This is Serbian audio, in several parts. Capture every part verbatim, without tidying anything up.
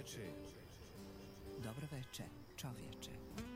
veče. Dobro veče, čovječe.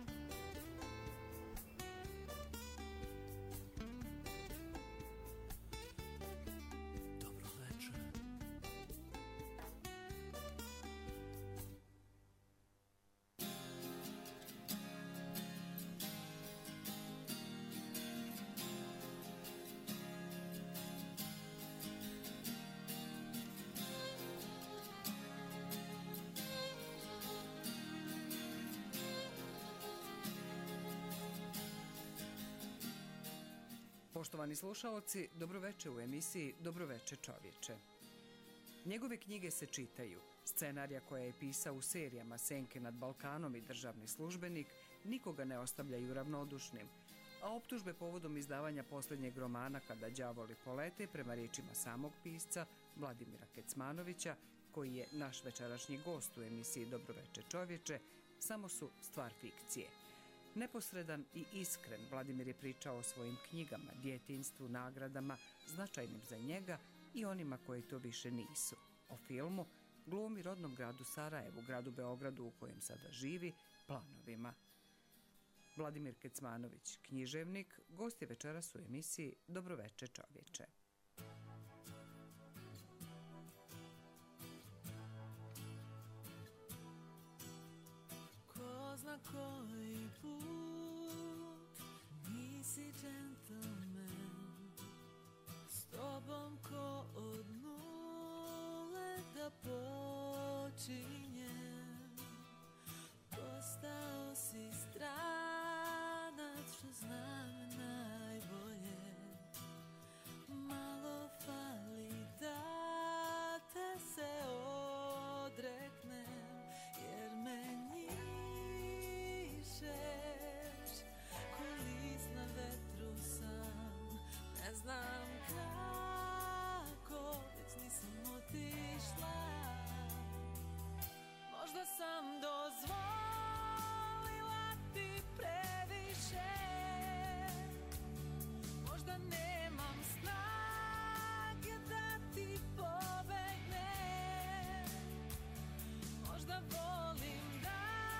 Poštovani slušaoci, dobroveče u emisiji Dobroveče čovječe. Njegove knjige se čitaju. Scenarija koja je pisao u serijama Senke nad Balkanom i Državni službenik nikoga ne ostavljaju ravnodušnim, a optužbe povodom izdavanja posljednjeg romana Kada đavoli polete, prema riječima samog pisca Vladimira Kecmanovića, koji je naš večerašnji gost u emisiji Dobroveče čovječe, samo su stvar fikcije. Neposredan i iskren, Vladimir je pričao o svojim knjigama, djetinjstvu, nagradama, značajnim za njega i onima koji to više nisu. O filmu, glumi, rodnom gradu Sarajevu, gradu Beogradu u kojem sada živi, planovima. Vladimir Kecmanović, književnik, gost je večeras u emisiji Dobroveče čovječe. Ko zna koji put nisi džentlmen, s tobom ko od nule da počinjem. Postao si stranac, što znam najbolje. Malo fali da te se odreknem, jer meni ko list na vetru sam, ne znam kako, već nisam otišla. Možda sam dozvolila ti previše, možda nemam snage da ti pobegnem, možda volim da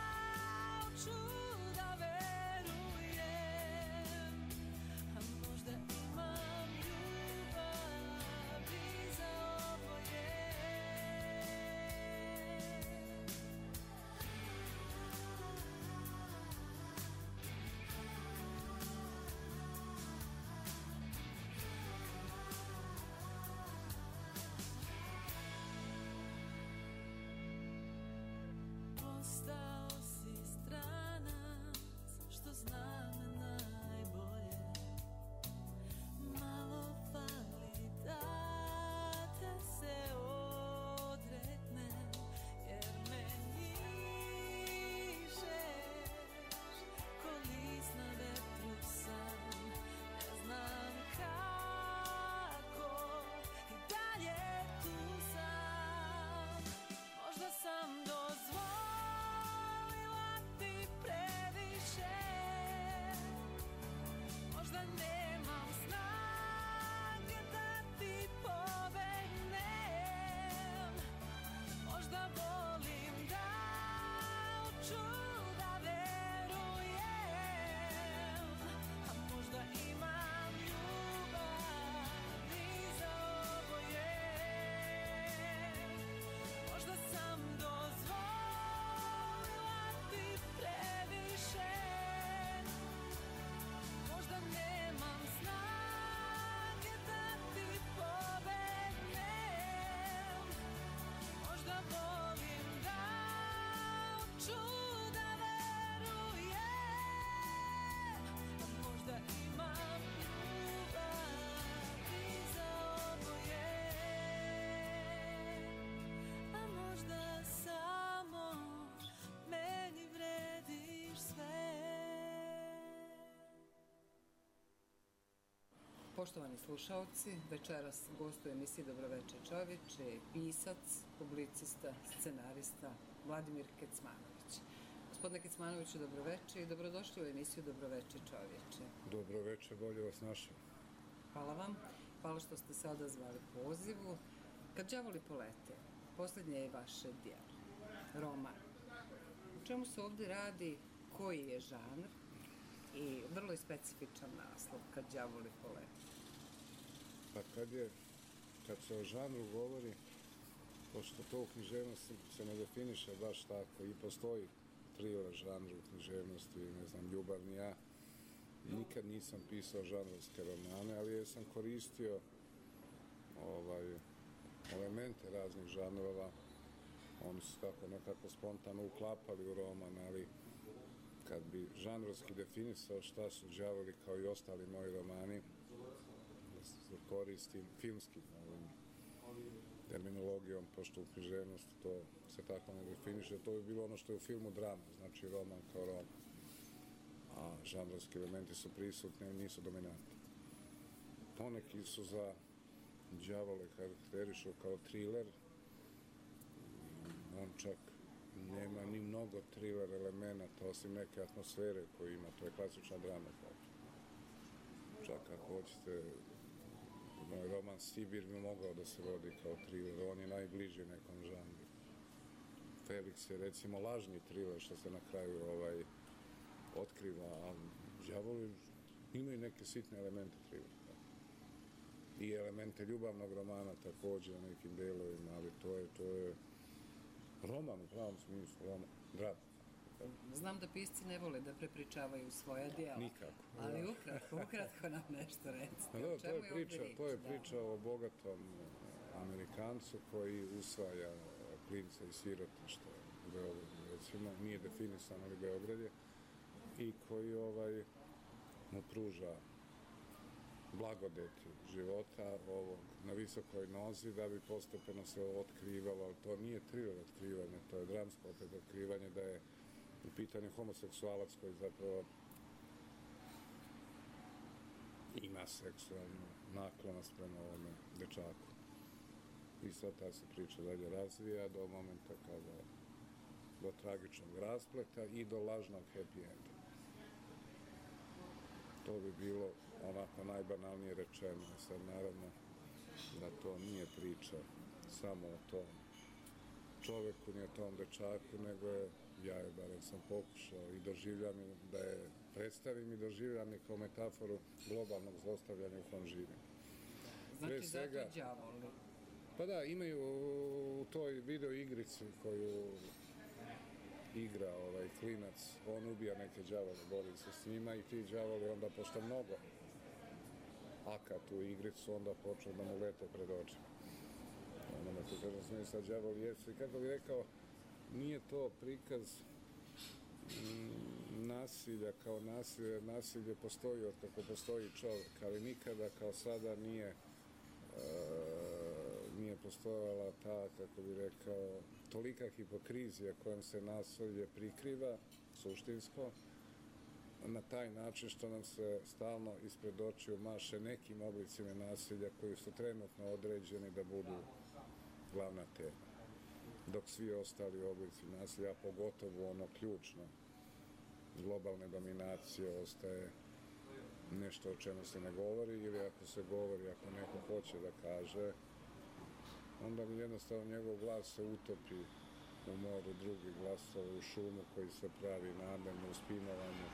Poštovani slušalci, večeras gost u emisiji Dobroveče čovječe, pisac, publicista, scenarista Vladimir Kecmanović. Gospodine Kecmanoviću, dobroveče i dobrodošli u emisiju Dobroveče čovječe. Dobroveče, bolje vas našao. Hvala vam, hvala što ste se odazvali pozivu. Kad đavoli polete, posljednje je vaše djelo. roman. O čemu se ovdje radi, koji je žanr i vrlo je specifičan naslov Kad đavoli poleti. Pa kad je, kad se o žanru govori, pošto to u književnosti se ne definiše baš tako i postoji thriller žanr u književnosti, ne znam, Ljubavni ja. Nikad nisam pisao žanrovske romane, ali ja sam koristio ovaj, elemente raznih žanrova. Oni su tako nekako spontano uklapali u roman, ali kad bi žanrovski definisao šta su đavoli kao i ostali moji romani, koristim filmskim ovim terminologijom, pošto u književnosti to se tako ne definiše. To bi bilo ono što je u filmu drama, znači roman kao roman. A žanrovski elementi su prisutni, ali nisu dominantni. Poneki su za đavole karakterišu kao thriller. On čak nema ni mnogo thriller elemenata, osim neke atmosfere koju ima. To je klasična drama. Čak ako hoćete, moj roman Sibir bi mogao da se vodi kao thriller. On je najbliži nekom žanru. Felix je recimo lažni thriller, što se na kraju ovaj, otkriva, a đavoli imaju neke sitne elemente thrillera. I elemente ljubavnog romana također u nekim delovima, ali to je, to je roman u pravom smislu, roman, drama. Znam da pisci ne vole da prepričavaju svoja djela. Nikako. Ali ukratko, ukratko nam nešto recite. Da, O to čemu je je priča, ovdje to je riječ? priča o bogatom Amerikancu koji usvaja klinca iz sirotišta u Beogradu, recimo, nije definisan, ali Beograd je, i koji ovaj, mu pruža blagodeti života ovog na visokoj nozi da bi postepeno se otkrivalo, ali to nije thriller otkrivanje, to je dramsko opet otkrivanje da je u pitanju homoseksualac koji zapravo ima seksualnu naklonost prema ovome dečaku. I sad ta se priča dalje razvija do momenta kada do tragičnog raspleta i do lažnog happy enda. To bi bilo onako najbanalnije rečeno. Sad naravno da to nije priča samo o tom čoveku, ni o tom dečaku, nego je, ja je barem sam pokušao i doživljam da je predstavim i doživljam je kao metaforu globalnog zlostavljanja u kojem živim. Znači, Pre zato svega- i đavoli. Pa da, imaju u toj video igrici koju igra ovaj klinac, on ubija neke đavole, bori se s njima i ti đavoli onda, pošto mnogo aka tu igricu, onda počnu da mu lete pred očima. Ono me tu kažem smisla, đavoli jesu i kako bi rekao, nije to prikaz mm, nasilja kao nasilje, nasilje postoji od kako postoji čovjek, ali nikada kao sada nije e, nije postojala ta, kako bi rekao, tolika hipokrizija kojom se nasilje prikriva suštinsko na taj način što nam se stalno ispred očiju maše nekim oblicima nasilja koji su trenutno određeni da budu glavna tema. Dok svi ostali oblici nasilja, pogotovo ono ključno, globalne dominacije, ostaje nešto o čemu se ne govori ili ako se govori, ako neko hoće da kaže, onda bi jednostavno njegov glas se utopi u moru drugih glasova, u šumu koji se pravi namerno u spinovanju.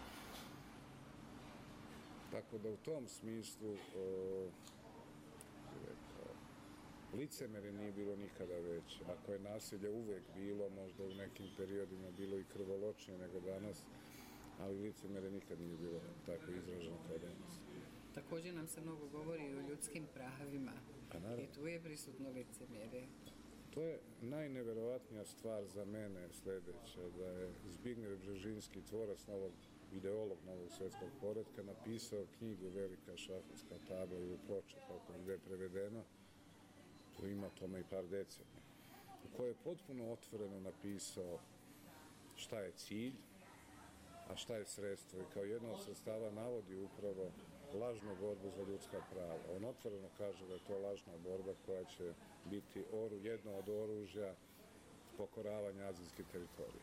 Tako da u tom smislu o, rekao, licemere nije bilo nikada veće. Ako je nasilje uvek bilo, možda u nekim periodima bilo i krvoločnije nego danas, ali licemere nikad nije bilo tako izraženo kao danas. Također nam se mnogo govori i o ljudskim pravima. A naravno. I tu je prisutno licemjerje. To je najneverovatnija stvar za mene sljedeća, da je Zbigniew Bžežinski, tvorac novog, ideolog novog svjetskog poretka, napisao knjigu Velika šahovska tabla ili ploča, kako je prevedeno, to ima tome i par decenija, u kojoj je potpuno otvoreno napisao šta je cilj, a šta je sredstvo, i kao jedno od sredstava navodi upravo lažnu borbu za ljudska prava. On otvoreno kaže da je to lažna borba koja će biti oru, jedno od oružja pokoravanja azijskih teritorija.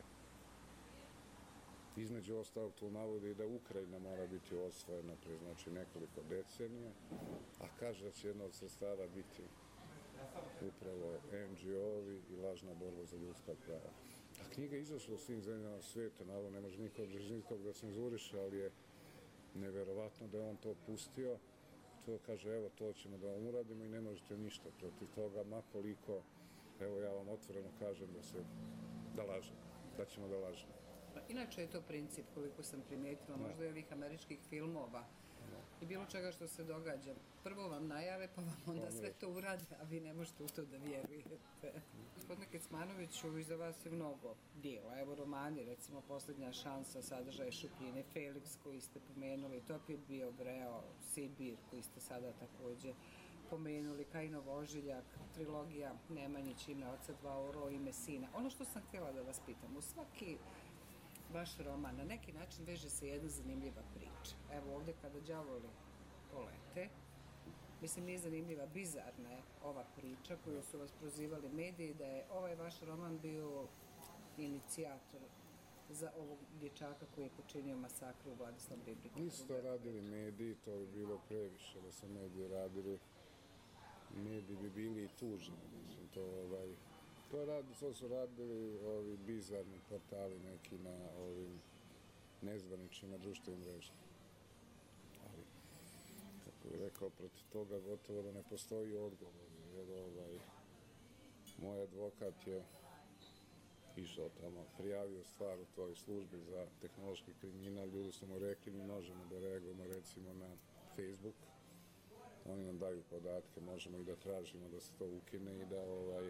Između ostalog tu navodi da Ukrajina mora biti osvojena pre znači nekoliko decenija, a kaže da će jedno od sredstava biti upravo en dže ovi i lažna borba za ljudska prava. A knjiga je izašla u svim zemljama svijeta, naravno ne može niko Bžežinskog da cenzuriše, ali je neverovatno da je on to pustio. To kaže, evo, to ćemo da vam uradimo i ne možete ništa protiv toga, makoliko, evo ja vam otvoreno kažem da se, da lažemo, da ćemo da lažemo. Pa inače je to princip, koliko sam primijetila, možda i ovih američkih filmova i bilo čega što se događa. Prvo vam najave, pa vam onda sve to urade, a vi ne možete u to da vjerujete. Gospodine Kecmanoviću, iza vas je mnogo dijela. Evo romani, recimo Posljednja šansa, Sadržaj šupljine, Felix koji ste pomenuli, Top je bio Breo, Sibir koji ste sada također pomenuli, Kajinov ožiljak, trilogija Nemanjić, Ime oca, Dva oro, Ime sina. Ono što sam htjela da vas pitam, u svaki vaš roman na neki način veže se jedna zanimljiva priča. Evo ovdje kada đavoli polete, mislim nije zanimljiva, bizarna je ova priča koju su vas prozivali mediji da je ovaj vaš roman bio inicijator za ovog dječaka koji je počinio masakru u Vladislav Ribriku. Nisu to radili mediji, to bi bilo previše da su mediji radili. Mediji bi bili i tužni, mislim, to ovaj... To, rad, to su radili ovi bizarni portali neki na ovim nezvaničnim društvenim mrežama. Ali, kako bih rekao, protiv toga gotovo da ne postoji odgovor, jer ovaj, moj advokat je išao tamo, prijavio stvar u toj službi za tehnološki kriminal, ljudi su mu rekli mi možemo da reagujemo recimo na Facebook, oni nam daju podatke, možemo i da tražimo da se to ukine i da ovaj,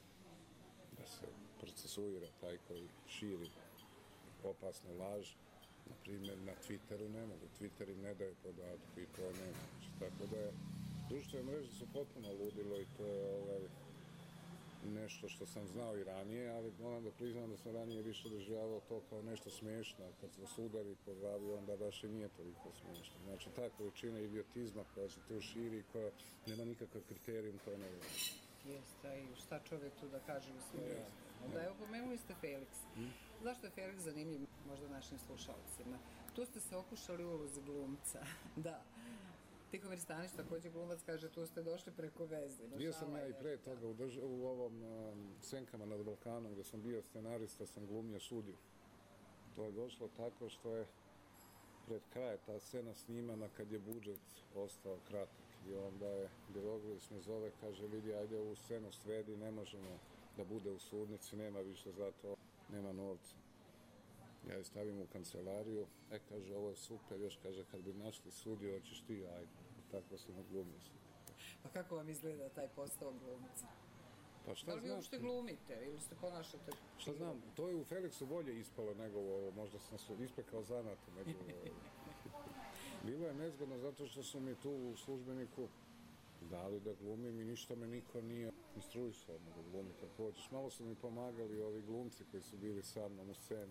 da se procesuira taj koji širi opasnu laž. Na primjer, na Twitteru ne mogu. Twitter im ne daje podatke i to ne može. Tako da je, društvene mreže su potpuno ludilo i to je ovaj, nešto što sam znao i ranije, ali moram da priznam da sam ranije više doživljavao to kao nešto smiješno. Kad se vas udari po glavi, onda baš i nije toliko smiješno. Znači, ta količina idiotizma koja se tu širi i koja nema nikakav kriterijum, to je nevjerojatno. Jeste, i šta čovjek tu da kaže u svojoj yes. Onda evo, pomenuli ste Felix. Hmm? Zašto je Felix zanimljiv možda našim slušalcima? Tu ste se okušali u ulozi glumca. Da. Tihomir Stanić, također glumac, kaže tu ste došli preko veze. Bio sam ja i pre toga u, drž u ovom um, Senkama nad Balkanom gdje sam bio scenarista, sam glumio sudiju. To je došlo tako što je pred kraj ta scena snimana kad je budžet ostao kratak. I onda je Bjelogradec me zove, kaže, vidi, ajde ovu scenu svedi, ne možemo da bude u sudnici, nema više za to, nema novca. Ja je stavim u kancelariju, e, kaže, ovo je super, još kaže, kad bi našli sudiju, hoćeš ti, ajde. Tako sam odglumio. Pa kako vam izgleda taj postao glumca? Pa šta da li vi znam? uopšte glumite ili ste ponašate? Šta znam, to je u Felixu bolje ispalo nego ovo, možda sam se ispekao zanatu nego ovo. Bilo je nezgodno zato što su mi tu u službeniku dali da glumim i ništa me niko nije instruisao da glumim kako hoćeš. Malo su mi pomagali ovi glumci koji su bili sa mnom u scenu.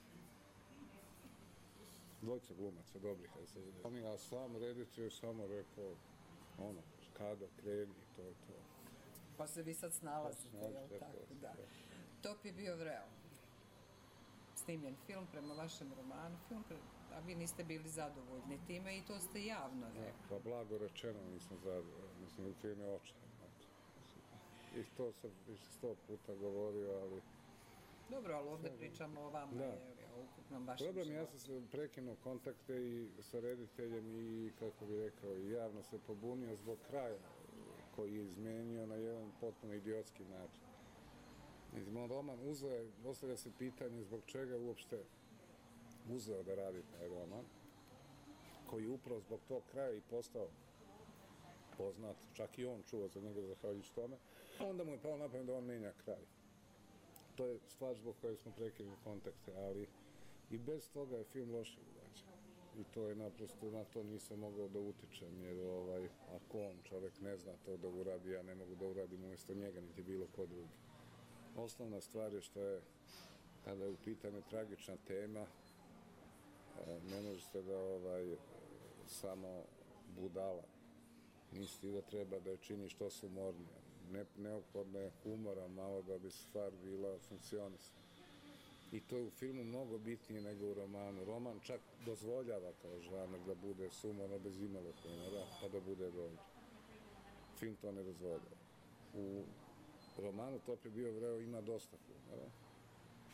Dvojca glumaca, dobrih. Oni, a sam reditelj je samo rekao, ono, kada kreni, to je to. Pa se vi sad snalazite, jel tako? Da. Top je bio Vreo. Snimljen film prema vašem romanu, film pre... a vi niste bili zadovoljni time i to ste javno rekli. Pa blago rečeno nisam zadovoljni, mislim, film je očajan. I to sam više sto puta govorio, ali... Dobro, ali ovdje pričamo o vama, da. Je, o ukupnom vašem Problem, životu. ja sam se prekinuo kontakte i sa rediteljem i, kako bih rekao, i javno se pobunio zbog kraja koji je izmenio na jedan potpuno idiotski način. Mislim, on roman uzeo je, postavlja se pitanje zbog čega uopšte uzeo da radi taj roman, koji je upravo zbog tog kraja i postao poznat, čak i on čuo za njega zahvaljujući tome, onda mu je pao na pamet da on menja kraj. To je stvar zbog koje smo prekinuli kontakte, ali i bez toga je film loše urađen. I to je naprosto, na to nisam mogao da utičem, jer ovaj, ako on čovjek ne zna to da uradi, ja ne mogu da uradim umjesto njega, niti bilo ko drugi. Osnovna stvar je što je, kada je u pitanju tragična tema, ne možete da ovaj, samo budala. Misli da treba da je čini što su umornije. Ne, neophodno je humora malo da bi stvar bila funkcionisana. I to je u filmu mnogo bitnije nego u romanu. Roman čak dozvoljava kao žanar da bude sumorno bez imalo humora, pa da bude dobro. Film to ne dozvoljava. U romanu Top je bio Vreo ima dosta humora.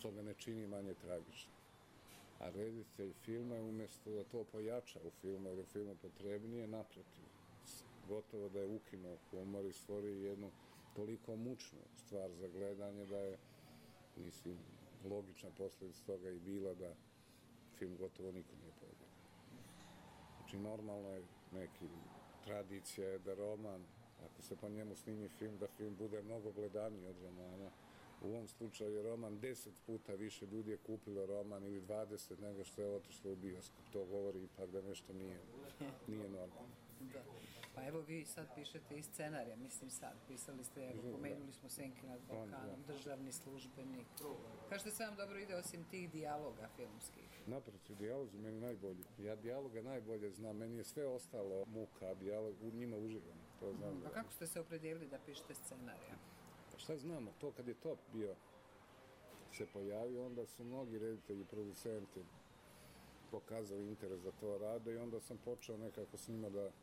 što ga ne čini manje tragično. A reditelj filma je umjesto da to pojača u filmu, jer je u filmu potrebnije, naprotiv. Gotovo da je ukinuo humor i stvorio jednu toliko mučnu stvar za gledanje da je, mislim, logična posljedica toga i bila da film gotovo niko nije pogledao. Znači, normalno je neki tradicija je da roman, ako se po njemu snimi film, da film bude mnogo gledaniji od romana. U ovom slučaju je roman deset puta više ljudi je kupilo roman ili dvadeset nego što je otišlo u bioskop. To govori ipak da nešto nije, nije normalno. Da. Pa evo vi sad pišete i scenarija, mislim sad, pisali ste, evo, pomenuli smo Senke nad Balkanom, Državni službenik. Kažete se vam dobro ide osim tih dijaloga filmskih? Naprotiv, dijalozi meni najbolji. Ja dijaloga najbolje znam, meni je sve ostalo muka, a dijalog u njima uživam. To znam. Pa kako ste se opredijelili da pišete scenarija? Pa šta znamo, to kad je Top bio, se pojavio, onda su mnogi reditelji, producenti pokazali interes da to rade i onda sam počeo nekako s njima da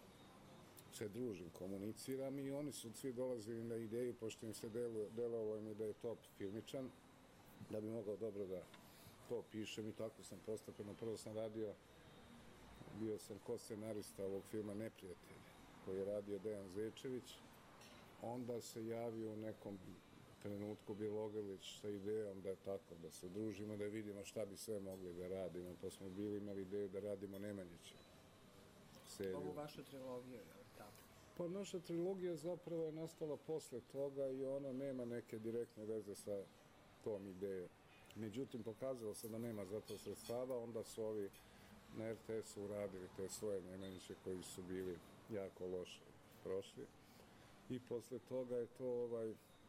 se družim, komuniciram i oni su svi dolazili na ideju, pošto im se delovalo mi da je Top filmičan, da bi mogao dobro da to pišem i tako sam postepeno. Prvo sam radio, bio sam ko-scenarista ovog filma Neprijatelj, koji je radio Dejan Zečević. Onda se javio u nekom trenutku Bjelogrlić sa idejom da je tako, da se družimo, da vidimo šta bi sve mogli da radimo. Pa smo bili imali ideju da radimo Nemanjića seriju. Ovu vašu trilogiju, je li tako? Pa naša trilogija zapravo je nastala posle toga i ona nema neke direktne veze sa tom idejom. Međutim, pokazalo se da nema za to sredstava, onda su ovi na er te es-u uradili te svoje Nemanjiće koji su bili jako loše prošli. I posle toga je to ovaj,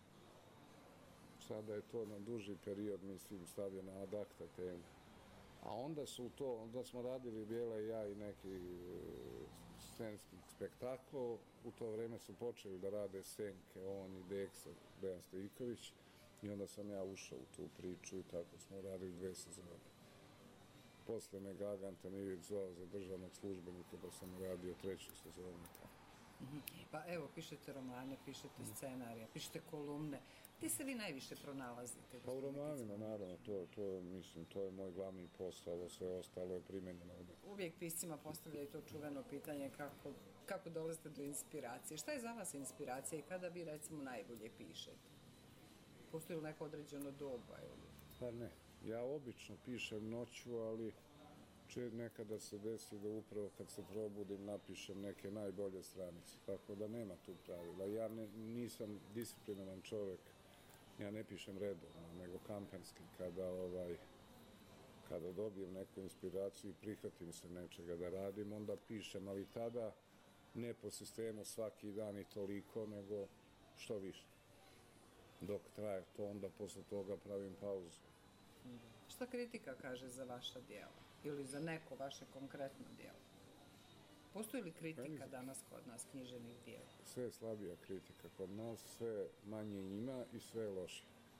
sada je to na duži period, mislim, stavljena ad acta tema. A onda su to, onda smo radili Bijela i ja i neki uh, scenski spektakl. U to vreme su počeli da rade Senke, on i Deksa, Dejan Stojiković. I onda sam ja ušao u tu priču i tako smo radili dve sezone. Posle me Gagan Tanivić zvao za državnog službenika da sam radio treću sezonu. Pa evo, pišete romane, pišete scenarije, pišete kolumne. Gdje se vi najviše pronalazite? Pa u romanima, naravno, to, to, mislim, to je moj glavni posao, ovo sve ostalo je primjenjeno. Uvijek piscima postavljaju to čuveno pitanje kako, kako dolazite do inspiracije. Šta je za vas inspiracija i kada vi, recimo, najbolje pišete? Postoji li neko određeno doba? Ili? Pa ne, ja obično pišem noću, ali če nekada se desi da upravo kad se probudim napišem neke najbolje stranice, tako da nema tu pravila. Ja ne, nisam disciplinovan čovjek, ja ne pišem redovno, nego kampanjski, kada, ovaj, kada dobijem neku inspiraciju i prihvatim se nečega da radim, onda pišem, ali tada ne po sistemu svaki dan i toliko, nego što više. Dok traje to, onda posle toga pravim pauzu. Šta kritika kaže za vaša djela? Ili za neko vaše konkretno djelo? Postoji li kritika danas kod nas književnih djela? Sve je slabija kritika kod nas, sve manje ima i sve je loše.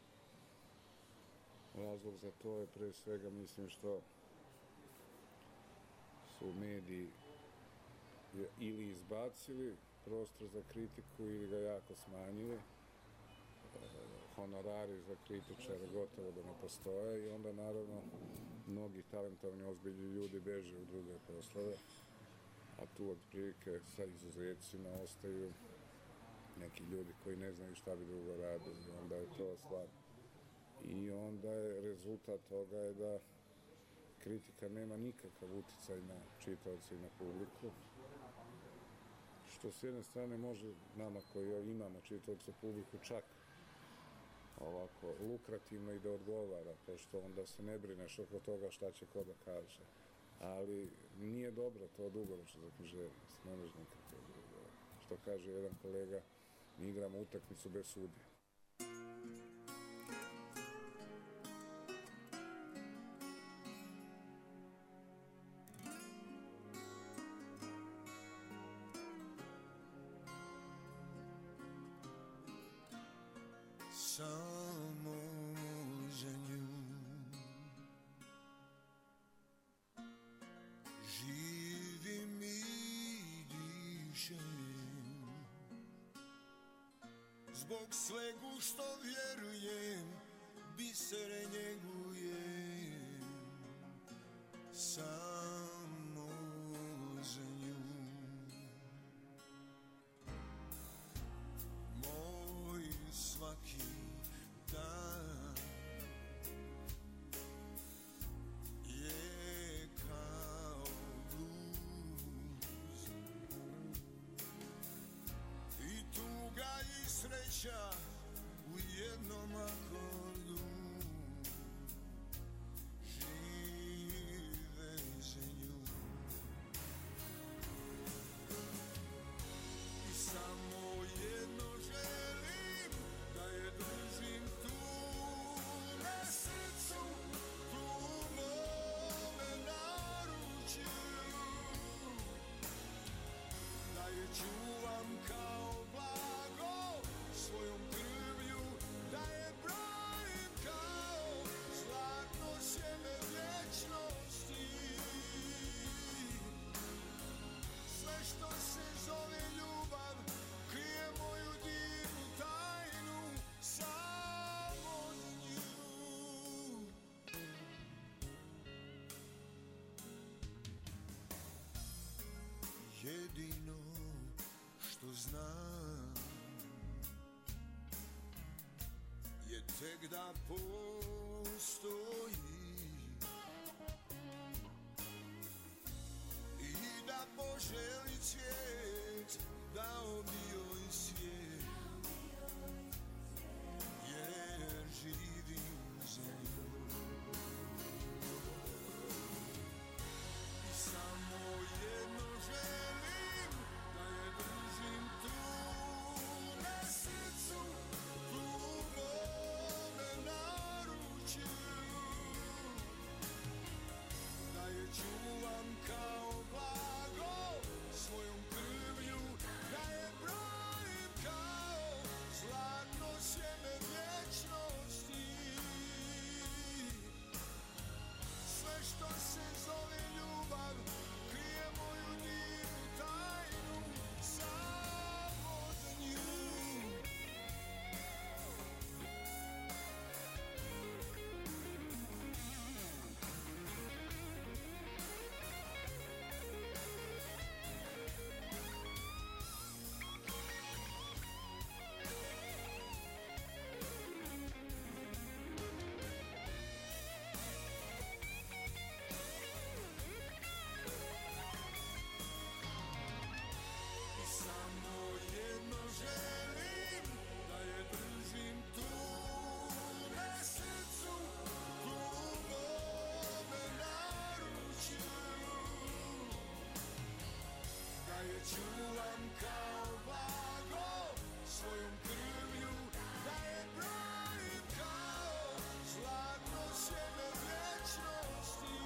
Razlog za to je pre svega, mislim, što su mediji ili izbacili prostor za kritiku ili ga jako smanjili. Honorari za kritičare gotovo da ne postoje i onda naravno mnogi talentovni, ozbiljni ljudi beže u druge poslove, a tu otprilike sa izuzecima ostaju neki ljudi koji ne znaju šta bi drugo radili i onda je to stvar. I onda je rezultat toga je da kritika nema nikakav uticaj na čitaoce i na publiku, što s jedne strane može nama koji imamo čitaoce publiku čak ovako lukrativno i da odgovara, pošto onda se ne brineš oko toga šta će ko da kaže. Ali nije dobro to dugoročno za književnost, ne može nikako. Što kaže jedan kolega, mi igramo utakmicu bez sudija. Samo za nju živim i dišem, zbog svegu što vjerujem bisere njegujem samo za nju. Moj svaki dan je kao bluz i tuga i sreća u jednom akordu žive za nju. I samo jedno želim, da je držim tu na srcu, tu u mome naručju, da je čuvam kao blago svojom krvlju, da je brojim kao zlatno sjeme vječnosti. Sve što se zove ljubav krije moju divnu tajnu samo za nju. Jedino što znam je tek da postoji i da poželi cvijet dao mi joj svijet, jer živim za nju. I samo jedno želim, da je držim tu na srcu, tu u mome naručju, da je čuvam kao blago svojom krvlju, da je brojim kao zlatno sjeme vječnosti. Sve što se zove ljubav krije moju divnu tajnu samo za nju. I samo jedno želim, da je držim tu na srcu, tu u mome naručju, da je čuvam kao blago svojom krvlju, da je brojim kao zlatno sjeme vječnosti.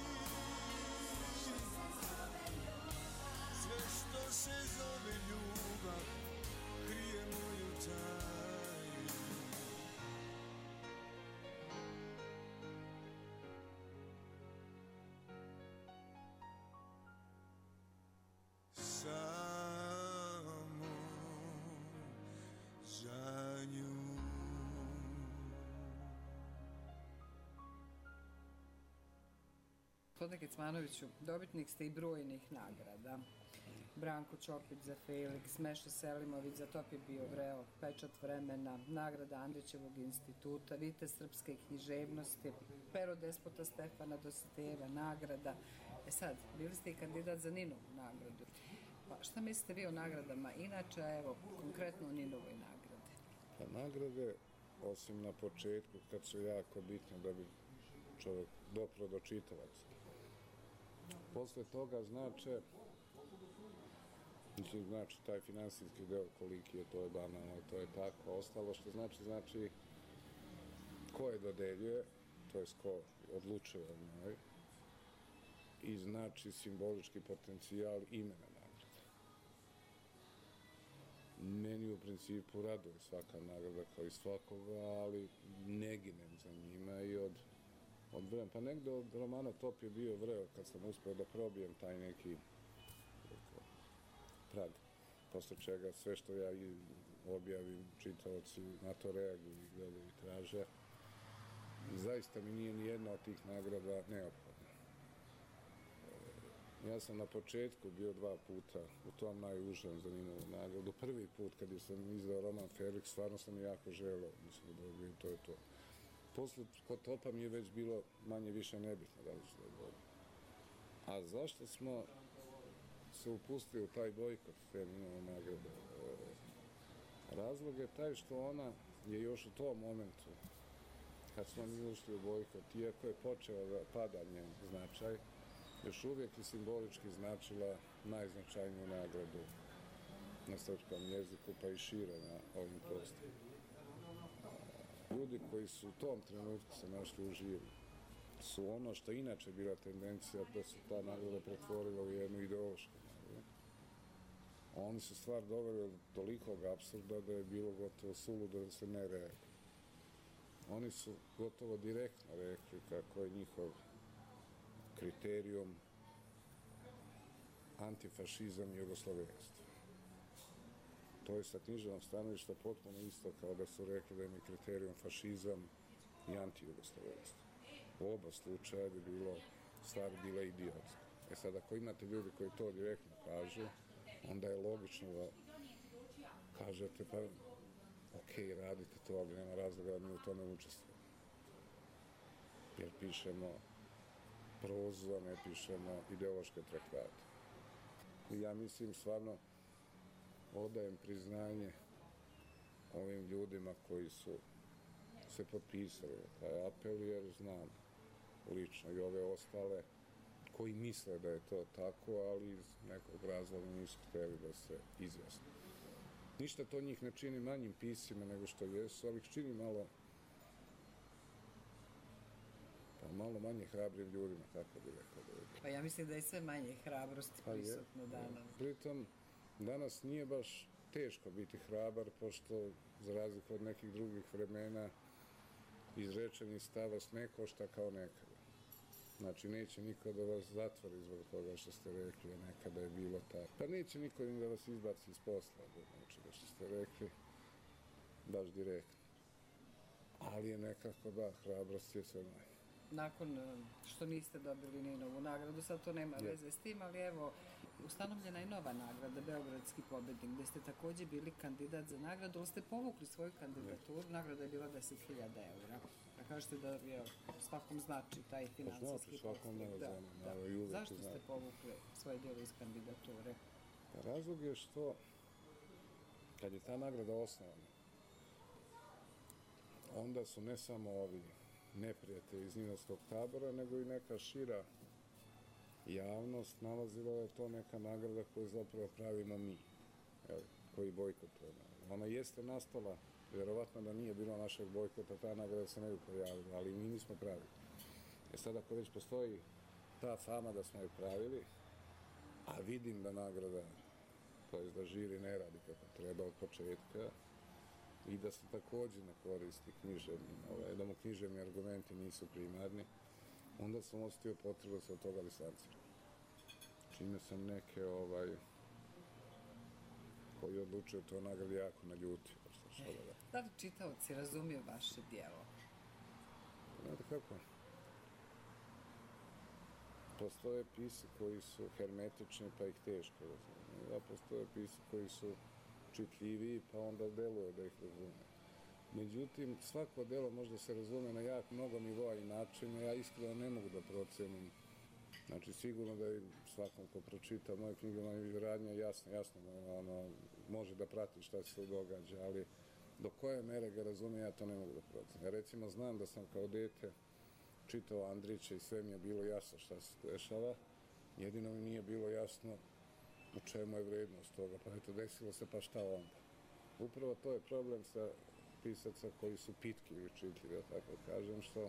Sve što se zove ljubav krije moju tajnu. Samo za nju. Gospodine Kecmanoviću, dobitnik ste i brojnih nagrada. Branko Ćopić za Felix, Meša Selimović za Top je bio vreo, Pečat vremena, nagrada Andrićevog instituta, Vitez srpske književnosti, Pero despota Stefana Dositejeva nagrada. E sad, bili ste i kandidat za Ninovu nagradu. Pa šta mislite vi o nagradama? Inače, evo, konkretno o Ninovoj nagradi. Pa nagrade, osim na početku, kad su jako bitne da bi čovjek dopro do čitavaca. Posle toga znače, mislim, znači taj finansijski deo koliki je, to je banalno, to je tako. Ostalo što znači, znači ko je dodeljuje, to je ko odlučuje o njoj, i znači simbolički potencijal imena nagrade. Meni u principu raduje svaka nagrada kao i svakoga, ali ne ginem za njima i od od vremena. Pa negde od romana Top je bio vreo kad sam uspeo da probijem taj neki prag, posle čega sve što ja objavim, čitaoci na to reaguju i gledaju i traže. zaista mi nije ni jedna od tih nagrada neophodna. Ja sam na početku bio dva puta u tom najužem zanimljivom nagradu. Prvi put kad sam izdao roman Felix, stvarno sam jako želeo, mislim da dobijem, to je to. Posle kod Topa mi je već bilo manje više nebitno da li ću da dobijem. A zašto smo se upustili u taj bojkot Felinove nagrade? Razlog je taj što ona je još u tom momentu, kad smo mi ušli u bojkot, iako je počela da pada njen značaj, još uvijek i simbolički značila najznačajniju nagradu na srpskom jeziku, pa i šire na ovim prostorima. Ljudi koji su u tom trenutku se našli u živi su ono što inače bila tendencija da se ta nagrada pretvorila u jednu ideološku nagradu. Oni su stvar doveli od tolikog apsurda da je bilo gotovo suludo da se ne reaguje. Oni su gotovo direktno rekli kako je njihov kriterijum antifašizam i jugoslovenstvo. To je sa književnog stanovišta potpuno isto kao da su rekli da im je kriterijum fašizam i antijugoslovenstvo. U oba slučaja bi bilo, stvar bila idiotska. E sad, ako imate ljudi koji to direktno kažu, onda je logično da kažete pa ok, radite to, ali nema razloga da mi u tome učestvujemo. Jer pišemo prozu, a ne pišemo ideološke traktate. I ja mislim stvarno odajem priznanje ovim ljudima koji su se potpisali na taj apel, jer znam lično i ove ostale koji misle da je to tako, ali iz nekog razloga nisu htjeli da se izjasne. Ništa to njih ne čini manjim pisima nego što jesu, ali ih čini malo pa malo manje hrabrim ljudima, tako bi rekao da je. Pa ja mislim da je sve manje hrabrosti Pa je, prisutno danas. Pritom, danas nije baš teško biti hrabar, pošto, za razliku od nekih drugih vremena, izrečeni stav vas ne košta kao nekada. Znači, neće niko da vas zatvori zbog toga što ste rekli, a nekada je bilo tako. Pa neće niko ni da vas izbaci iz posla, znači da što ste rekli, baš direktno. Ali je nekako, da, hrabrost je sve manje. Nakon eh, što niste dobili ni novu nagradu, sad to nema Je. veze s tim, ali evo, ustanovljena je nova nagrada, Beogradski pobednik, gde ste takođe bili kandidat za nagradu, ali ste povukli svoju kandidaturu, nagrada je bila deset hiljada eura. A kažete da je svakom znači taj finansijski znači, svakom podstrek. ne Da, zanima, da. ali uvek Zašto ste znači. povukli svoje djelo iz kandidature? Pa razlog je što, kad je ta nagrada osnovana, onda su ne samo ovi neprijatelji iz Ninarskog tabora, nego i neka šira javnost nalazila da je to neka nagrada koju zapravo pravimo mi, jel, koji bojkotujemo. Ona jeste nastala, vjerovatno da nije bilo našeg bojkota, ta nagrada se ne bi pojavila, ali mi nismo pravili. E sad, ako već postoji ta fama da smo je pravili, a vidim da nagrada, to je da žiri ne radi kako treba od početka, i da se također ne koristi književni, ovaj, da mu književni argumenti nisu primarni, onda sam osjetio potrebu da se od toga distanciram. Čime sam neke ovaj, koji odlučuju to nagradi jako naljutio. Da li čitaoci razumiju vaše djelo? Znate kako? Postoje pisci koji su hermetični pa ih teško razumiju, a postoje pisci koji su čitljiviji pa onda deluje da ih razume. Međutim, svako delo možda se razume na jak mnogo nivoa i načina, ja iskreno ne mogu da procenim. Znači, sigurno da je svakom ko pročita moje knjige, moje radnje, jasno, jasno, ono, može da prati šta se događa, ali do koje mere ga razume, ja to ne mogu da procenim. Ja recimo znam da sam kao dete čitao Andrića i sve mi je bilo jasno šta se dešava, jedino mi nije bilo jasno u čemu je vrednost toga, pa eto, desilo se, pa šta onda? Upravo to je problem sa pisaca koji su pitki ili čitljivi, da tako kažem, što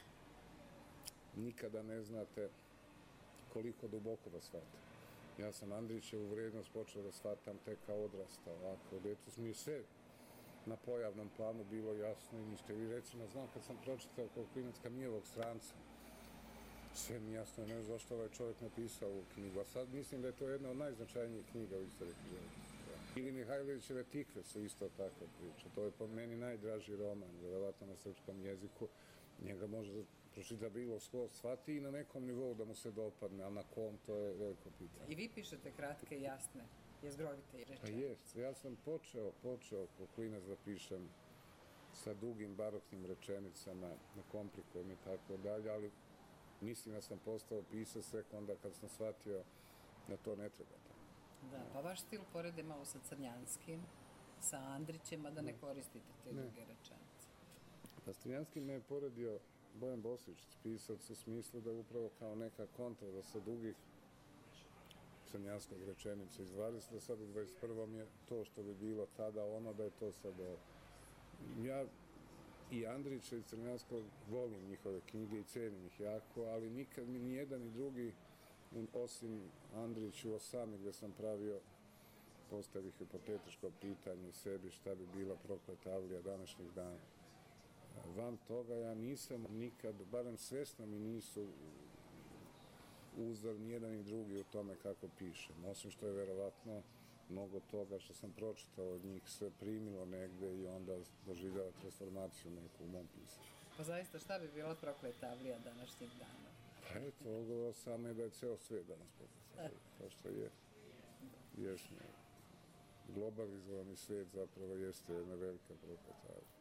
nikada ne znate koliko duboko da shvate. Ja sam Andrićevu vrednost počeo da shvatam tek kao odrastao, ovako, decu mi je sve na pojavnom planu bilo jasno i ništa. I recimo, znam kad sam pročitao kao klinac Kamijevog stranca, sve mi jasno, ne znam zašto ovaj čovjek napisao ovu knjigu, a sad mislim da je to jedna od najznačajnijih knjiga u istoriji književnosti. Ili Mihajlovićeve Tikve su isto tako priča. To je po meni najdraži roman, vjerovatno na srpskom jeziku, njega može pročita bilo svo, shvati i na nekom nivou da mu se dopadne, a na kom, to je veliko pitanje. I vi pišete kratke, jasne, jezgrovite Pa rečenice. jest, ja sam počeo, počeo ko klinac da pišem sa dugim baroknim rečenicama, ne komplikujem i tako dalje, ali mislim da sam postao pisac tek onda kad sam shvatio da to ne treba. Da, pa vaš stil porede malo sa Crnjanskim, sa Andrićem, a da ne koristite te Ne. duge rečenice. Pa Crnjanski me je poredio Bojan Boslić, pisac u smislu da je upravo kao neka kontra da sa dugih crnjanskog rečenica iz dvadesetog da sad u dvadeset prvom je to što bi bilo tada ono, da je to sad ovo. Ja i Andrića i Crnjanskog volim njihove knjige i cenim ih jako, ali nikad mi ni jedan ni drugi, osim Andrić u Osami gdje sam pravio, postavih hipotetičko pitanje sebi šta bi bila prokleta Avlija današnjih dana. Van toga ja nisam nikad, barem svjesno mi nisu uzor ni jedan ni drugi u tome kako pišem. Osim što je verovatno mnogo toga što sam pročitao od njih sve primilo negde i onda doživljava transformaciju neku u mom pisanju. Pa zaista šta bi bila prokleta Avlija današnjih dana? Pa eto, ovo samo je da je ceo svijet danas prokleta, kao što je. Jesmo. Globalizovani svijet zapravo jeste jedna velika prokleta Avlija.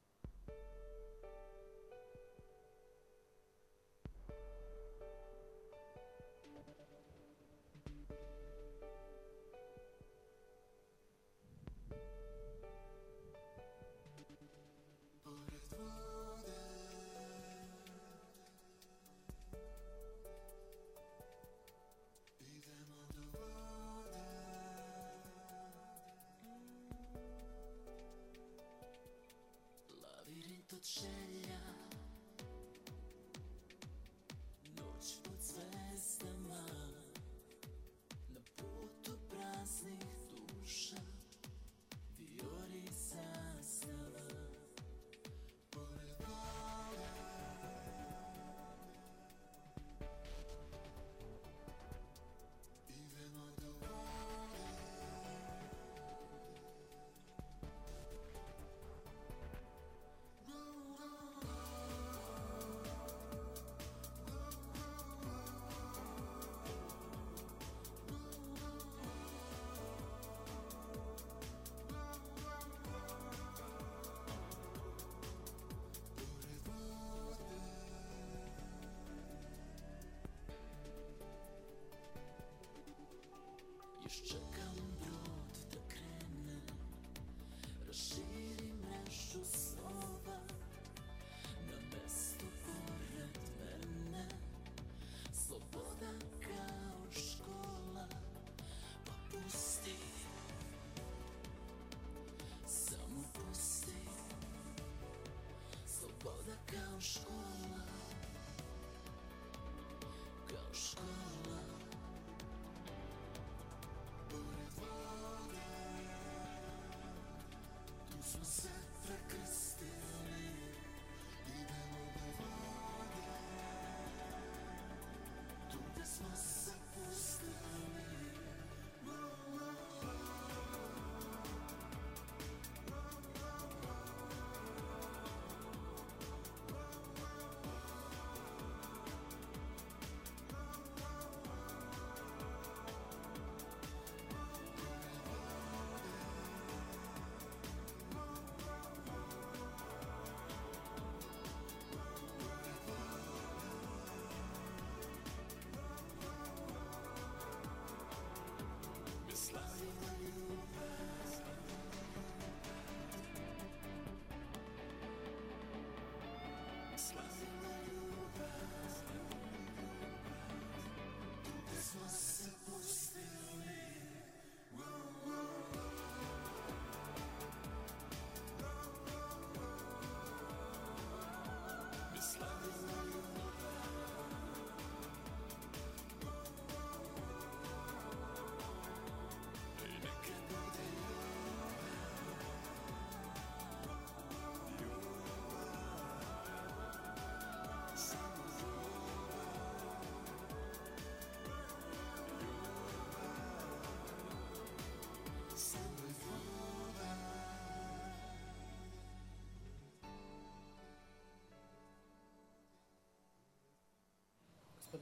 Labirint od želja, noć pod zvezdama, na putu praznih duša, vijori zastava. Pored vode, idemo do vode. No, no.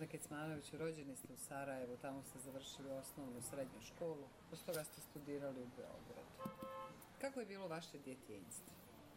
Gospodine Kecmanoviću, rođeni ste u Sarajevu, tamo ste završili osnovnu i srednju školu, posle toga ste studirali u Beogradu. Kako je bilo vaše djetinjstvo?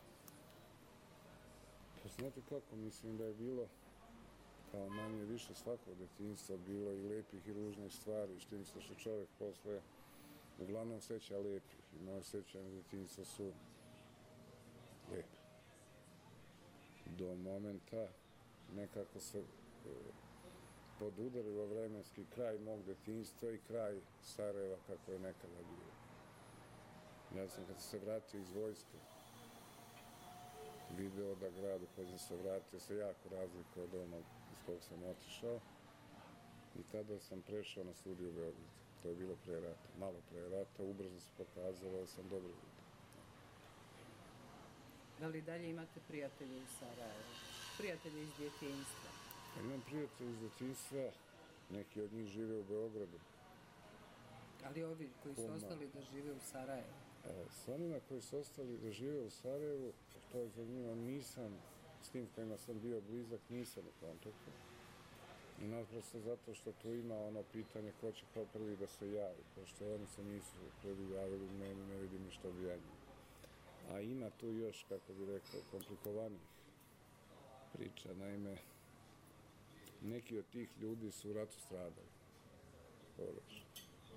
Pa znate kako, mislim da je bilo kao manje više svakog djetinjstva, bilo i lepih i ružnih stvari, s tim što čovjek posle uglavnom seća lepih i moje sećanje djetinjstva su lepe. Do momenta nekako se podudarilo vremenski kraj mog djetinjstva i kraj Sarajeva kako je nekada bilo. Ja sam kad se vratio iz vojske video da grad u koji sam se vratio se jako razlikuje od onog iz kog sam otišao i tada sam prešao na studiju u Beogradu. To je bilo pre rata, malo pre rata, ubrzo se pokazalo da sam dobro vidio. Da li dalje imate prijatelje u Sarajevu? Prijatelje iz djetinjstva? Imam prijatelje iz djetinjstva, neki od njih žive u Beogradu. Ali ovi koji su Puma. ostali da žive u Sarajevu? E, s onima koji su ostali da žive u Sarajevu, to je za njima nisam, s tim kojima sam bio blizak, nisam u kontaktu. I naprosto zato što tu ima ono pitanje ko će kao prvi da se javi, pošto oni se nisu prvi javili meni, ne vidim ništa bi ja njih. A ima tu još, kako bi rekao, komplikovanih priča. Naime, neki od tih ljudi su u ratu stradali. Porodično.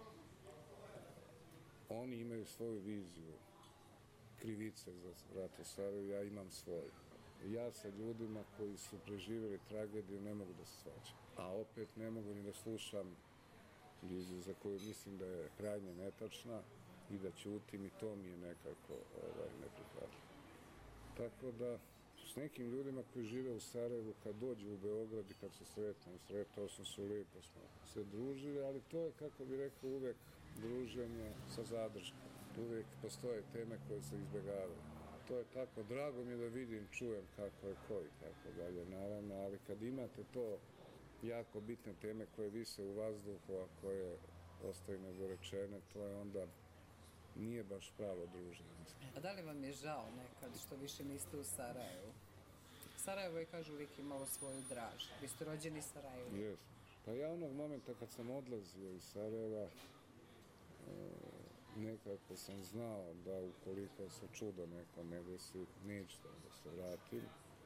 Oni imaju svoju viziju krivice za rat u Sarajevu, ja imam svoju. Ja sa ljudima koji su preživjeli tragediju ne mogu da se svađam. A opet ne mogu ni da slušam viziju za koju mislim da je krajnje netačna i da ćutim i to mi je nekako ovaj, neprihvatljivo. Tako da s nekim ljudima koji žive u Sarajevu, kad dođu u Beograd i kad se sretnu, sretao sam se lijepo, smo se družili, ali to je, kako bi rekao, uvek druženje sa zadrškom. Uvijek postoje teme koje se izbjegavaju. To je tako, drago mi je da vidim, čujem kako je ko i tako dalje, naravno, ali kad imate to jako bitne teme koje vise u vazduhu, a koje ostaju nedorečene, to je onda nije baš pravo druženje. A da li vam je žao nekad što više niste u Sarajevu? Sarajevo je, kažu, uvijek imalo svoju draž. Vi ste rođeni Sarajevu. Jesam. Pa ja onog momenta kad sam odlazio iz Sarajeva, nekako sam znao da ukoliko se čudo neko ne desi, neću da se vratim.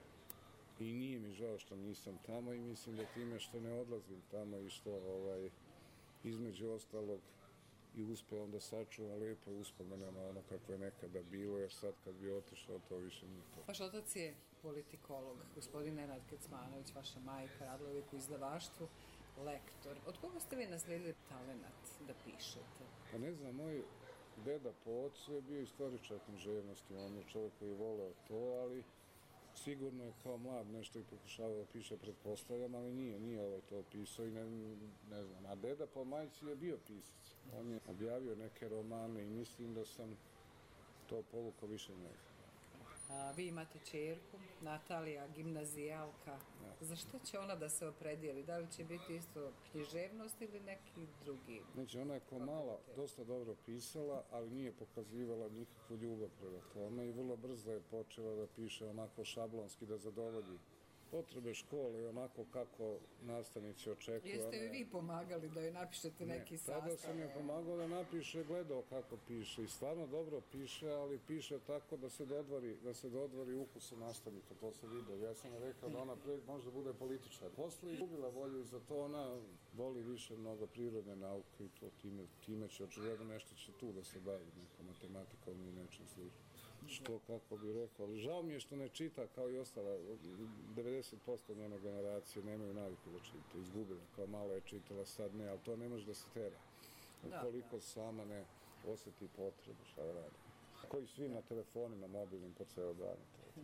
I nije mi žao što nisam tamo i mislim da time što ne odlazim tamo i što ovaj, između ostalog i uspeo da sačuvam lijepo uspomenama ono kako je nekada bilo, jer sad kad bi otišao to više nije to. Vaš otac je politikolog, gospodin Nenad Kecmanović, vaša majka, radila uvijek u izdavaštvu, lektor. Od koga ste vi naslijedili talenat da pišete? Pa ne znam, moj deda po ocu je bio istoričar književnosti, on je čovjek koji je voleo to, ali sigurno je kao mlad nešto i pokušavao da piše, pretpostavljam, ali nije, nije ovaj to pisao i ne, ne znam. A deda po majci je bio pisac. On je objavio neke romane i mislim da sam to povukao više njega. A, vi imate čerku, Natalija, gimnazijalka. Ja. Za što će ona da se opredijeli? Da li će biti isto književnost ili neki drugi? Znači, ona je ko mala dosta dobro pisala, ali nije pokazivala nikakvu ljubav prema tome i vrlo brzo je počela da piše onako šablonski, da zadovolji potrebe škole i onako kako nastavnici očekuju. Jeste li vi pomagali da joj napišete neki sastav? Tada sam joj pomagao da napiše, gledao kako piše i stvarno dobro piše, ali piše tako da se dodvori, da se dodvori ukusu nastavnika, to se vidio. Ja sam rekao da ona pre možda bude političar. Posle je izgubila volju i za to ona voli više mnogo prirodne nauke i to time, time će očigledno nešto će tu da se bavi, nekom matematikom i nečem slično. Što, kako bi rekao, ali žao mi je što ne čita kao i ostala, devedeset posto njene generacije nemaju naviku da čita, izgubila, kao malo je čitala, sad ne, ali to ne može da se tera. Ukoliko sama ne osjeti potrebu, šta da radi. Koji svi na telefonima, mobilnim, po ceo dan.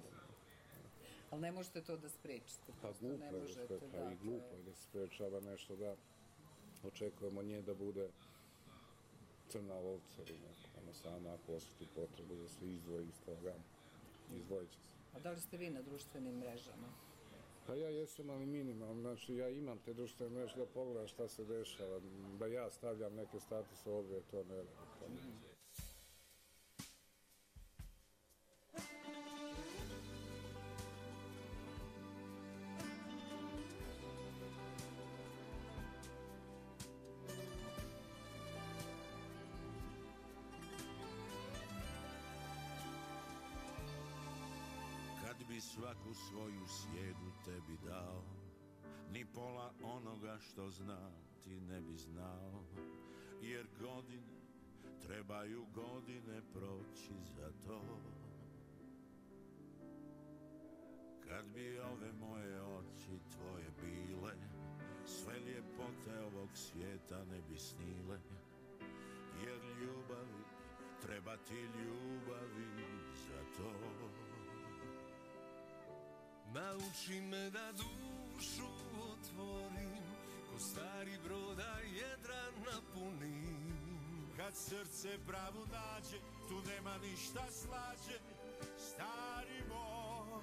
Ali ne možete to da sprečite. Pa glupo je da sprečava, pa i glupo je da se sprečava nešto da očekujemo nje da bude crna ovca ili neko. Ona sama ako osjeti potrebu da se izdvoji iz toga, izdvojit će se. A da li ste vi na društvenim mrežama? Pa ja jesam, ali minimalno. Znači, ja imam te društvene mreže da pogledam šta se dešava. Da ja stavljam neke statuse ovdje, to ne radim. bi svaku svoju sjedu tebi dao, ni pola onoga što znam ti ne bi znao, jer godine, trebaju godine proći za to. Kad bi ove moje oči tvoje bile, sve ljepote ovog svijeta ne bi snile, jer ljubavi, treba ti ljubavi za to. Nauči me da dušu otvorim, ko stari broda jedra napunim. Kad srce pravu nađe, tu nema ništa slađe, stari moj.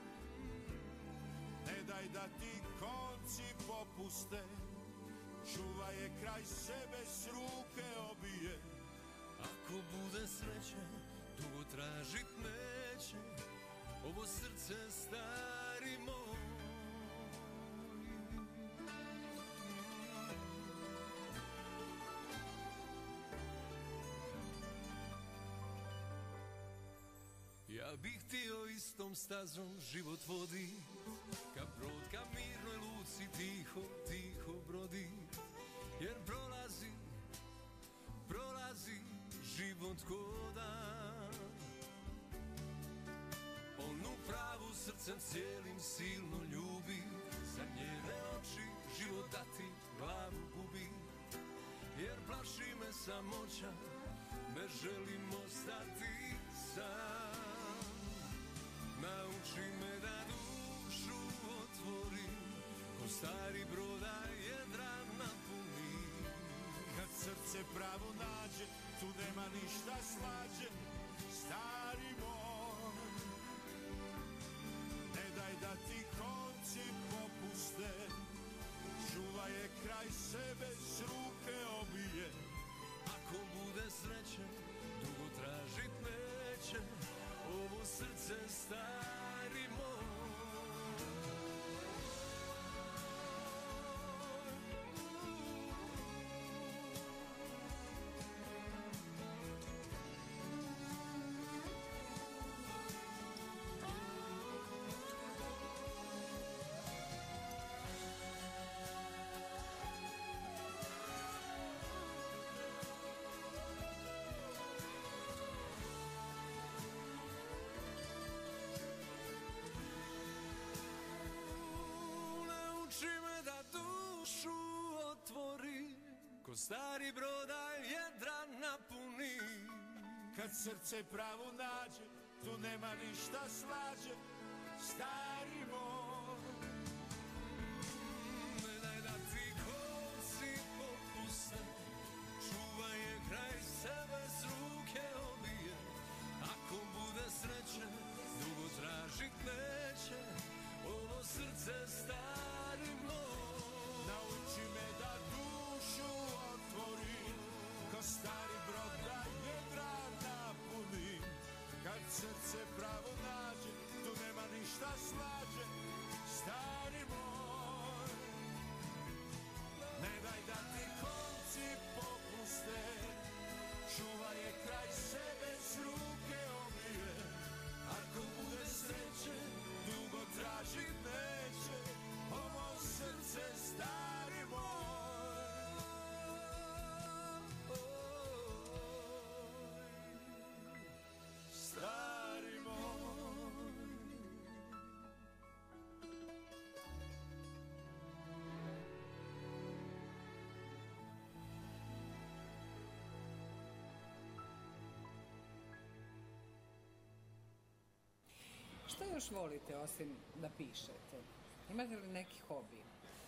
Ne daj da ti konci popuste, čuvaj je kraj sebe, s ruke obije. Ako bude sreće, dugo tražit neće, ovo srce stari moj. Ja bih htio istom stazom život vodi, ka brod ka mirnoj luci tiho, tiho brodi. Jer prolazi, prolazi život ko dan. Onu pravu srcem cijelim silno ljubi, za njene oči život dati glavu gubi. Jer plaši me samoća, ne želim ostati sam. Nauči me da dušu otvorim, ko stari broda jedra napunim. Kad srce pravu nađe, tu nema ništa slađe, stari moj. Ne daj da ti konci popuste, čuvaj je kraj sebe, s ruke obije. Ako bude sreće, dugo tražit neće, ovo srce stari moj. Ko stari broda jedra napuni. Kad srce pravu nađe, tu nema ništa slađe, stari moj. Ne daj da ti konci popuste, čuvaj je kraj sebe, s ruke obije. Ako bude sreće, dugo tražit neće, ovo srce stari moj. Nauči me da dušu otvorim, ko stari brod da jedra napunim. Kad srce pravo nađe, tu nema ništa slađe, stari moj. Ne daj da ti konci popuste, čuvaj je kraj sebe, s ruke obije. Ako bude sreće, dugo tražit neće, ovo srce stari moj. Stari moj. Šta još volite osim da pišete? Imate li neki hobi?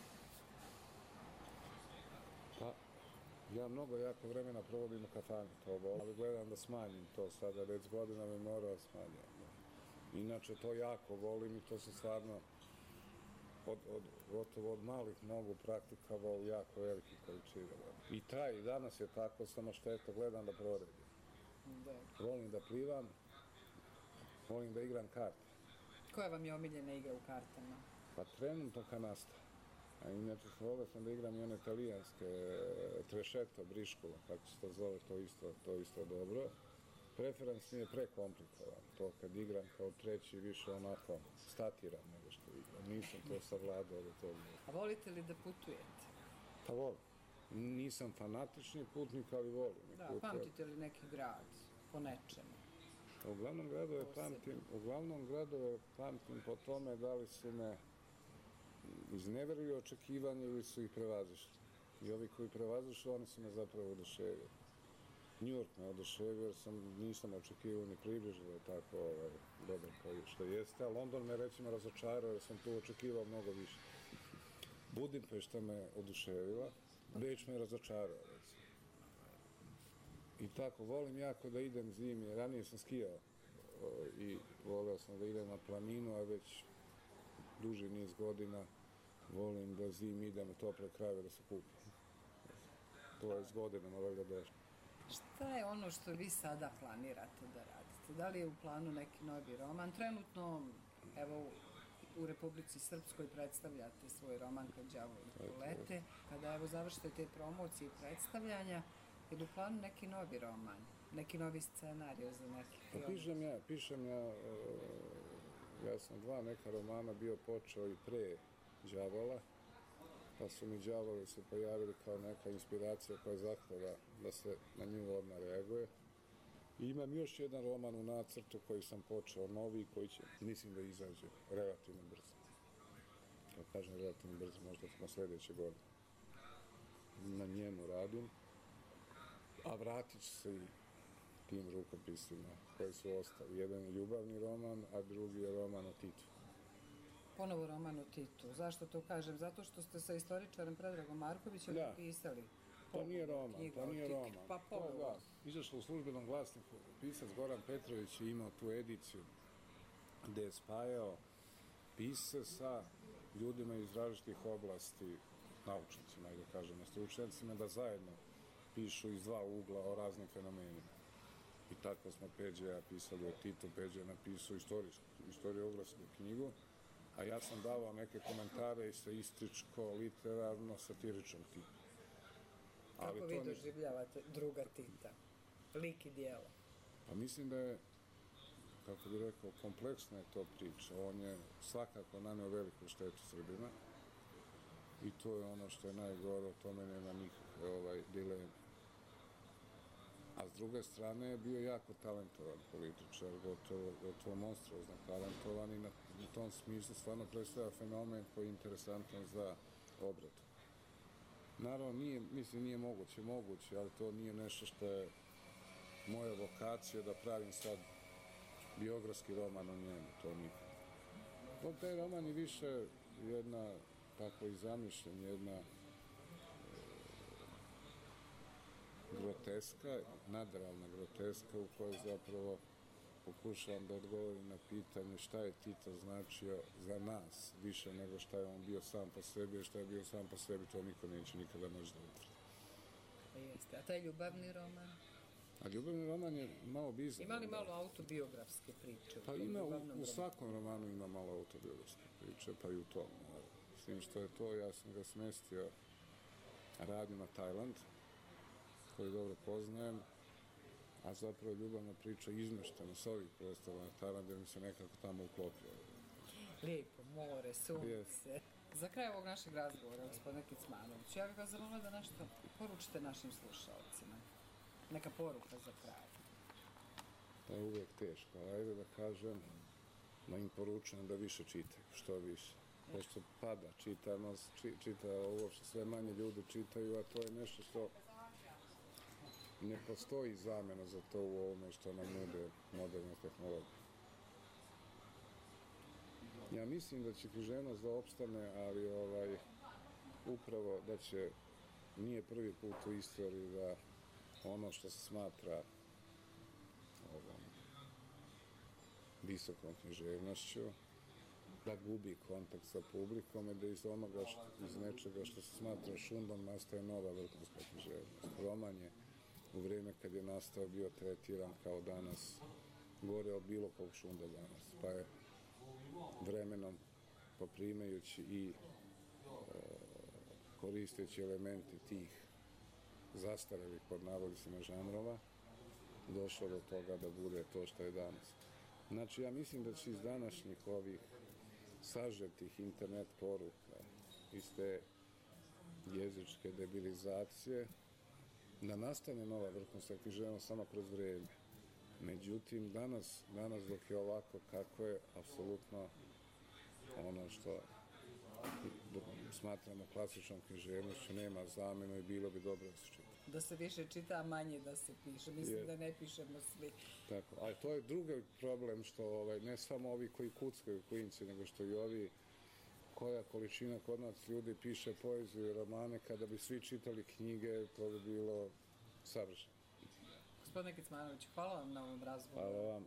Pa, ja mnogo jako vremena provodim u kafani, to volim, ali gledam da smanjim to sada, već godina me mora smanjati. Inače, to jako volim i to se stvarno od, od, gotovo od malih nogu praktikovao u jako veliki količine. I taj, i danas je tako, samo što eto, gledam da proredim. Da. Volim da plivam, volim da igram karte. Koja vam je omiljena igra u kartama? Pa trenutno kanasta. A inače volio sam da igram i one italijanske, trešeto, briškula, kako se to zove, to isto, to isto dobro. preferans mi je prekomplikovan. To kad igram kao treći više onako statiram nego što igram. Nisam to savladao do toga. A volite li da putujete? Pa volim. Nisam fanatični putnik, ali volim. Da, Putujem. pamtite li neki grad po nečemu? Uglavnom gradove Posebno. pamtim, uglavnom gradove pamtim po tome da li su me izneverili očekivanje ili su ih prevazišli. I ovi koji prevazišli, oni su me zapravo oduševili. New York me oduševio jer sam, nisam očekivao ni približno da je tako ovaj, dobar kao što jeste, a London me recimo razočarao jer sam tu očekivao mnogo više. Budimpešta me oduševila, Beč me razočarao recimo. I tako, volim jako da idem zimi, ranije sam skijao o, i voleo sam da idem na planinu, a već duži niz godina volim da zimi idem u tople krajeve da se kupim. To je s godinama valjda došlo. Šta je ono što vi sada planirate da radite? Da li je u planu neki novi roman? Trenutno, evo, u Republici Srpskoj predstavljate svoj roman Kad đavoli polete. Kada evo završite te promocije i predstavljanja, je li u planu neki novi roman? Neki novi scenarij za neki Pa film? pišem ja, pišem ja, e, ja sam dva neka romana bio počeo i pre đavola, pa su mi đavoli se pojavili kao neka inspiracija koja zahteva da se na nju odmah reaguje. I imam još jedan roman u nacrtu koji sam počeo novi, koji će, mislim da izađe relativno brzo. Kad kažem relativno brzo, možda na sljedeće godine. Na njemu radim, a vratit ću se i tim rukopisima koji su ostali. Jedan je ljubavni roman, a drugi je roman o Titu. Ponovo roman o Titu. Zašto to kažem? Zato što ste sa istoričarem Predragom Markovićem Da. pisali. To nije roman, knjigu to o nije Titu. roman. Pa To je, ponovo. da, izašlo u službenom glasniku. Pisac Goran Petrović je imao tu ediciju gde je spajao pisce sa ljudima iz različitih oblasti, naučnicima, ajde kažemo, stručnjacima, da zajedno pišu iz dva ugla o raznim fenomenima. I tako smo Peđe ja pisali o Titu, Peđe je napisao istorijsku, istoriografsku knjigu, a ja sam davao neke komentare iseističko, literarno, satiričnom tipu. Ali Kako to vi ne- doživljavate druga Tita? Lik i dijelo. Pa mislim da je, kako bih rekao, kompleksna je to priča. On je svakako naneo veliku štetu Srbima i to je ono što je najgore, o tome nema nikakve ovaj, dileme. A s druge strane je bio jako talentovan političar, gotovo, gotovo monstruozno talentovan i na, u tom smislu stvarno predstavlja fenomen koji je interesantan za obradu. Naravno, nije, mislim, nije moguće, moguće, ali to nije nešto što je moja vokacija da pravim sad biografski roman o njemu, to nikad. No, taj roman je više jedna, tako i zamišljen, jedna e, groteska, nadrealna groteska u kojoj zapravo pokušavam da odgovorim na pitanje šta je Tito značio za nas više nego šta je on bio sam po sebi, a šta je bio sam po sebi, to niko neće nikada moći da utvrdi. Pa jeste. A taj ljubavni roman? A ljubavni roman je malo bizarno. Ima li malo autobiografske priče? Pa tom ima, u, ljubavnom u romanu? svakom romanu ima malo autobiografske priče, pa i u tom. naravno. S tim što je to, ja sam ga smestio, radim na Tajland, koji dobro poznajem, a zapravo ljubavna priča izmeštena s ovih prostora na Tajland, jer mi se nekako tamo uklopio. Lijepo, more, sunce. Jest. Za kraj ovog našeg razgovora, gospodine Kicmanović, ja bih vas zamolila da nešto poručite našim slušalcima. Neka poruka za kraj. To je uvijek teško, ali ajde da kažem, da im poručujem da više čitaju, što više. Pošto pada čitanost, či, čita ovo što sve manje ljudi čitaju, a to je nešto što ne postoji zamena za to u ovome što nam nude moderne tehnologije. Ja mislim da će književnost da opstane, ali ovaj, upravo da će, nije prvi put u istoriji da ono što se smatra ovom, visokom književnošću, da gubi kontakt sa publikom i da iz onoga, što, iz nečega što se smatra šundom nastaje nova vrhunska književnost. Roman je u vrijeme kad je nastao bio tretiran kao danas gore od bilo kog šunda danas, pa je vremenom poprimajući i e, koristeći elementi tih zastarelih pod navodicima žanrova, došlo do toga da bude to što je danas. Znači, ja mislim da će iz današnjih ovih sažetih internet poruka, iz te jezičke debilizacije, da nastane nova vrhunska književnost samo kroz vrijeme. Međutim, danas, danas dok je ovako kako je, apsolutno ono što smatramo klasičnom književnošću nema zamjenu i bilo bi dobro da se čita. Da se više čita, a manje da se piše. Mislim Je. da ne pišemo svi. Tako, ali to je drugi problem što ovaj, ne samo ovi koji kuckaju klinci, nego što i ovi koja količina kod nas ljudi piše poeziju i romane, kada bi svi čitali knjige, to bi bilo savršeno. Gospodine Kecmanović, hvala vam na ovom razgovoru. Hvala vama.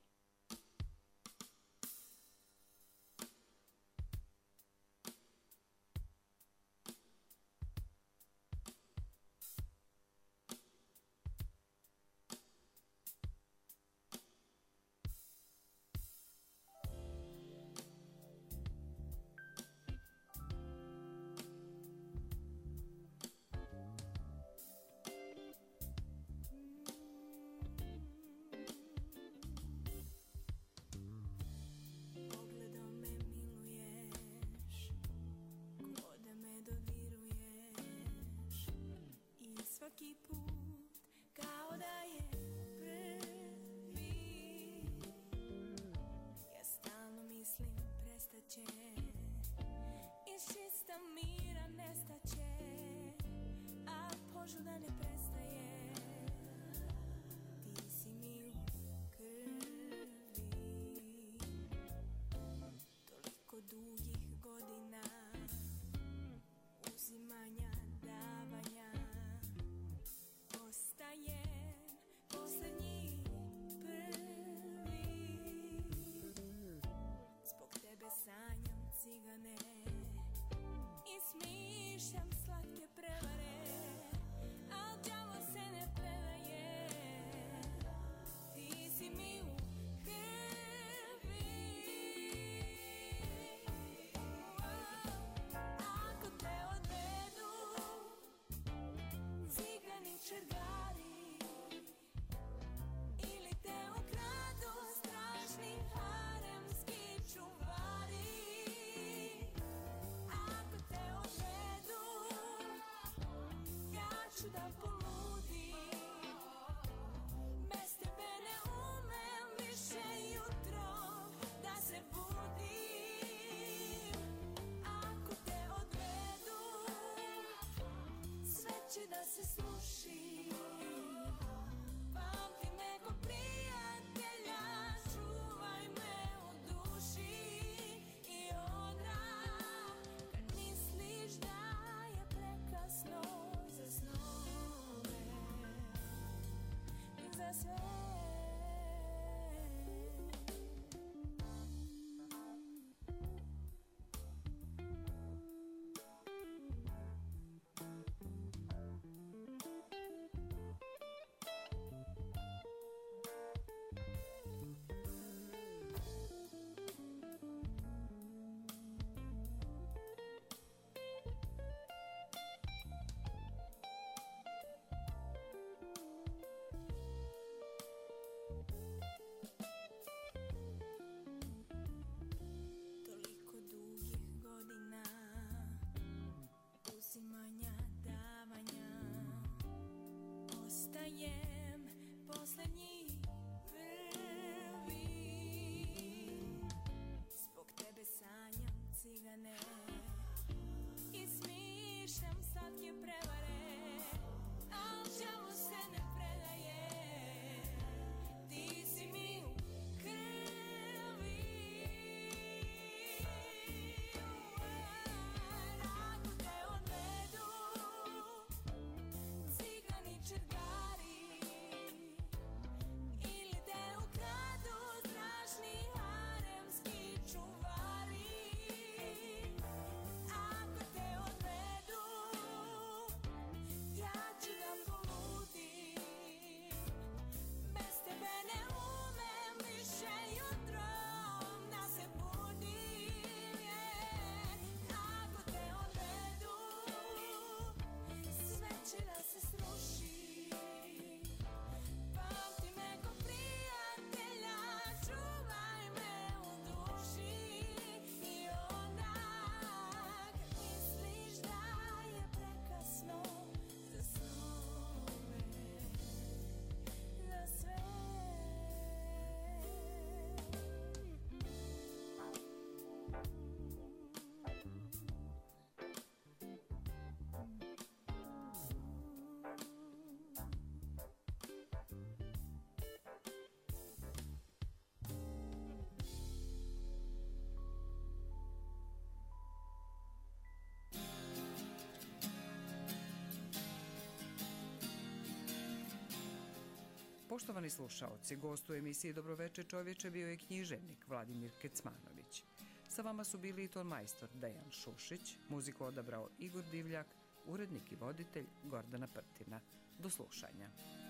Pogledom me miluješ, ko da me dodiruješ, i svaki put kao da je prvi. Ja stalno mislim prestaće, iz čista mira nestaće, a požuda ne prestaje. Ti si mi u krvi, toliko dugih godina uzimanja, davanja, ostajem posljednji prvi. Zbog tebe sanjam cigane i smišljam slatke prevare, al đavo se ne predaje. Ti si mi u krvi. Ako te odvedu cigani čergari, ili te ukradu strašni haremski čuvari, ako te odvedu, ja ću da poludim. Bez tebe ne umem više jutro da se budim. Ako te odvedu, sve će da se sluši. Pamti me ko prijatelja, čuvaj me u duši. I onda, kad misliš da je prekasno za snove, za sve. Toliko dugih godina uzimanja, davanja, ostajem posljednji prvi. Zbog tebe sanjam cigane i smišljam slatke prevare, al đavo se ne predaje. Ti si mi u krvi. Ako te odvedu cigani čergari, Poštovani slušaoci, gost u emisiji Dobroveče čovječe bio je književnik Vladimir Kecmanović. Sa vama su bili i ton majstor Dejan Šušić, muziku odabrao Igor Divljak, urednik i voditelj Gordana Prtina. Do slušanja.